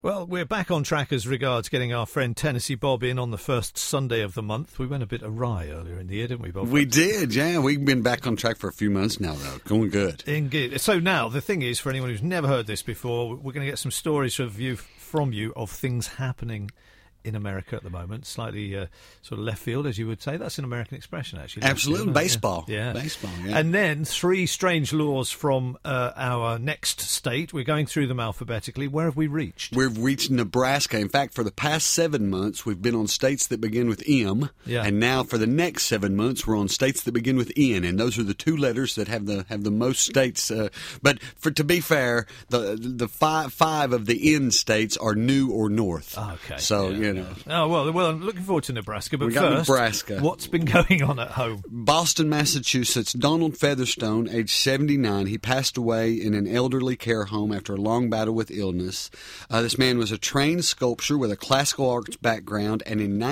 Well, we're back on track as regards getting our friend Tennessee Bob in on the first Sunday of the month. We went a bit awry earlier in the year, didn't we, Bob? We did, yeah. We've been back on track for a few months now, though. Going good. Indeed. So now, the thing is, for anyone who's never heard this before, we're going to get some stories from you of things happening in America at the moment. Slightly sort of left field, as you would say. That's an American expression, actually. Absolutely. Baseball. Yeah. Baseball, yeah. And then 3 strange laws from our next state. We're going through them alphabetically. Where have we reached? We've reached Nebraska. In fact, for the past 7 months, we've been on states that begin with M. Yeah. And now for the next 7 months, we're on states that begin with N. And those are the 2 letters that have the most states. But to be fair, the five of the N states are new or north. Okay. So, yeah. Oh, well, I'm looking forward to Nebraska. But we got first, Nebraska. What's been going on at home? Boston, Massachusetts, Donald Featherstone, age 79. He passed away in an elderly care home after a long battle with illness. This man was a trained sculptor with a classical arts background, and in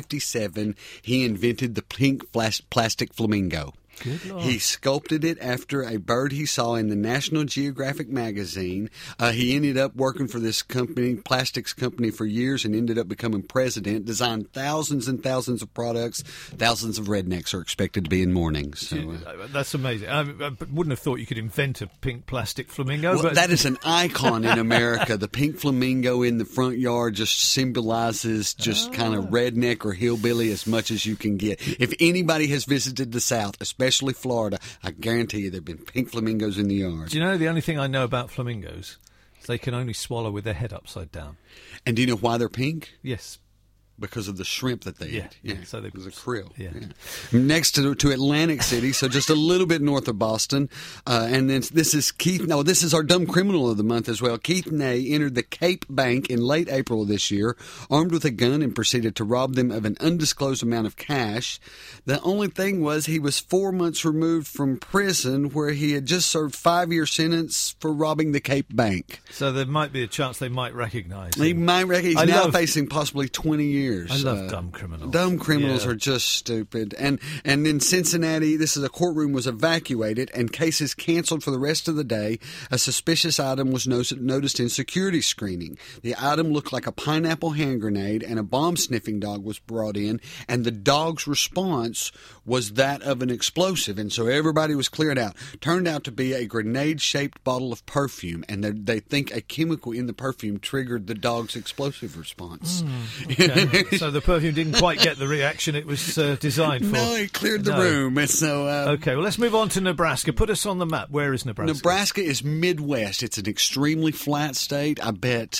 1957, he invented the pink plastic flamingo. Good Lord. He sculpted it after a bird he saw in the National Geographic magazine. He ended up working for this company, plastics company, for years and ended up becoming president, designed thousands and thousands of products. Thousands of rednecks are expected to be in mourning. So, that's amazing. I wouldn't have thought you could invent a pink plastic flamingo. Well, but that is an icon in America. The pink flamingo in the front yard just symbolizes just kind of redneck or hillbilly as much as you can get. If anybody has visited the South, especially Florida, I guarantee you there have been pink flamingos in the yard. Do you know the only thing I know about flamingos is they can only swallow with their head upside down. And do you know why they're pink? Yes. Because of the shrimp that they eat. Yeah. So it was a krill. Yeah. Next to Atlantic City, so just a little bit north of Boston. And then this is Keith. No, this is our dumb criminal of the month as well. Keith Ney entered the Cape Bank in late April of this year, armed with a gun, and proceeded to rob them of an undisclosed amount of cash. The only thing was he was 4 months removed from prison, where he had just served 5-year sentence for robbing the Cape Bank. So there might be a chance they might recognise him. He might recognize. He's now facing possibly 20 years. I love dumb criminals. Dumb criminals are just stupid. And in Cincinnati, a courtroom was evacuated and cases canceled for the rest of the day. A suspicious item was noticed in security screening. The item looked like a pineapple hand grenade, and a bomb-sniffing dog was brought in, and the dog's response was that of an explosive, and so everybody was cleared out. Turned out to be a grenade-shaped bottle of perfume, and they think a chemical in the perfume triggered the dog's explosive response. Okay. So the perfume didn't quite get the reaction it was designed for. No, it cleared the room. And so, okay, well, let's move on to Nebraska. Put us on the map. Where is Nebraska? Nebraska is Midwest. It's an extremely flat state. I bet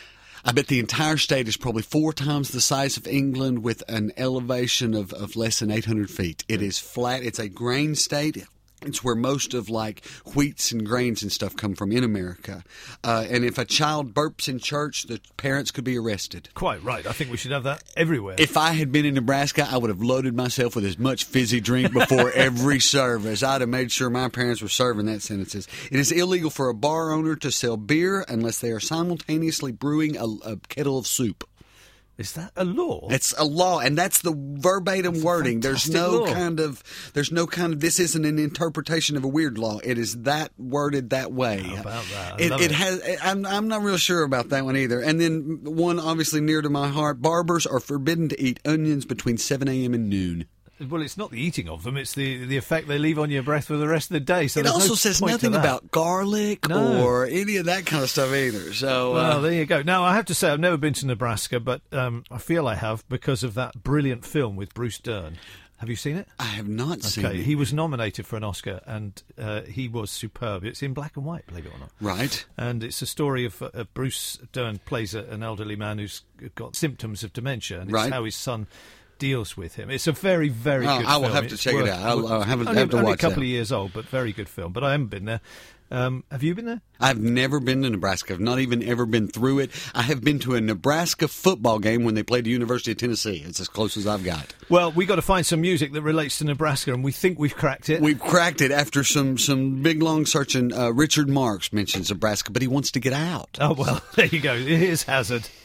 the entire state is probably 4 times the size of England, with an elevation of less than 800 feet. It is flat. It's a grain state. It's where most of wheats and grains and stuff come from in America. And if a child burps in church, the parents could be arrested. Quite right. I think we should have that everywhere. If I had been in Nebraska, I would have loaded myself with as much fizzy drink before every service. I'd have made sure my parents were serving that sentences. It is illegal for a bar owner to sell beer unless they are simultaneously brewing a kettle of soup. Is that a law? It's a law, and that's the verbatim wording. There's no kind of this isn't an interpretation of a weird law. It is that worded that way. How about that? It has. I'm not real sure about that one either. And then one obviously near to my heart: barbers are forbidden to eat onions between 7 a.m. and noon. Well, it's not the eating of them; it's the effect they leave on your breath for the rest of the day. So it also says nothing about garlic or any of that kind of stuff either. So, well, there you go. Now, I have to say, I've never been to Nebraska, but I feel I have because of that brilliant film with Bruce Dern. Have you seen it? I have not seen it. He was nominated for an Oscar, and he was superb. It's in black and white, believe it or not. Right. And it's a story of Bruce Dern plays an elderly man who's got symptoms of dementia, and it's how his son deals with him. It's a very, very good film. I will have to check it out. I'll have to watch it. Only a couple of years old, but very good film. But I haven't been there. Have you been there? I've never been to Nebraska. I've not even ever been through it. I have been to a Nebraska football game when they played the University of Tennessee. It's as close as I've got. Well, we got to find some music that relates to Nebraska, and we think we've cracked it. We've cracked it after some big, long searching. Richard Marx mentions Nebraska, but he wants to get out. Oh, well, there you go. Here's Hazard.